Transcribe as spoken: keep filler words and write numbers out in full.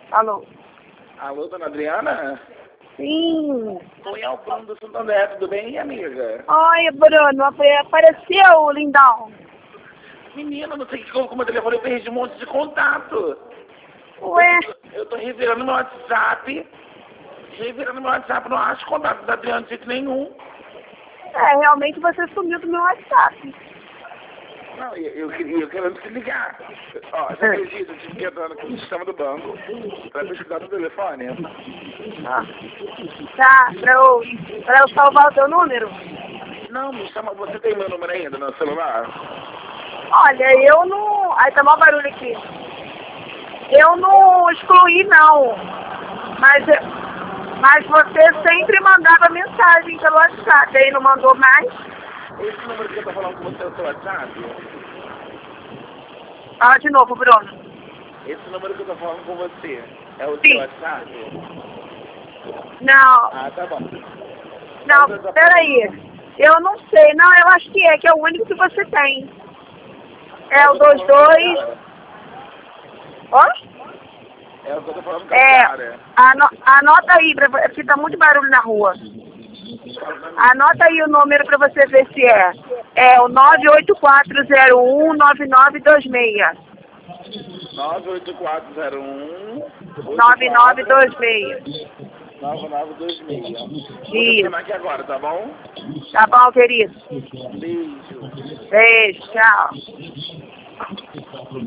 Alô? Alô, dona Adriana? Sim. Oi, é o Bruno do Santander, tudo bem, amiga? Oi, Bruno, apareceu, lindão. Menina, não sei o que colocou meu telefone, eu perdi um monte de contato. Ué? Eu tô, eu tô revirando meu WhatsApp, revirando meu WhatsApp, não acho contato da Adriana de jeito nenhum. É, realmente você sumiu do meu WhatsApp. Não, eu, eu, queria- eu querendo te ligar. Ó, você acredita, eu tive que entrar no sistema do banco pra pesquisar no telefone. Ah. Tá, pra eu, pra eu salvar o teu número? Não, me chama, você tem meu número ainda no celular? Olha, eu não... Ai, tá mó barulho aqui. Eu não excluí, não. Mas, mas você sempre mandava mensagem pelo WhatsApp. Aí não mandou mais? Esse número que eu tô falando com você é o seu WhatsApp? Fala de novo, Bruno. Esse número que eu tô falando com você é o Sim. seu WhatsApp? Não. Ah, tá bom. Não, peraí. Eu não sei. Não, eu acho que é, que é o único que você tem. É o dois dois... Ó? É o que eu tô falando com a É, cara. ano, anota aí, pra, porque tá muito barulho na rua. Anota aí o número pra você ver se é. É o nove oito quatro zero um nove nove dois seis. nove oito quatro zero um nove nove dois seis. nove nove dois seis. Vou Isso. chamar aqui agora, tá bom? Tá bom, querido? Beijo. Beijo, tchau.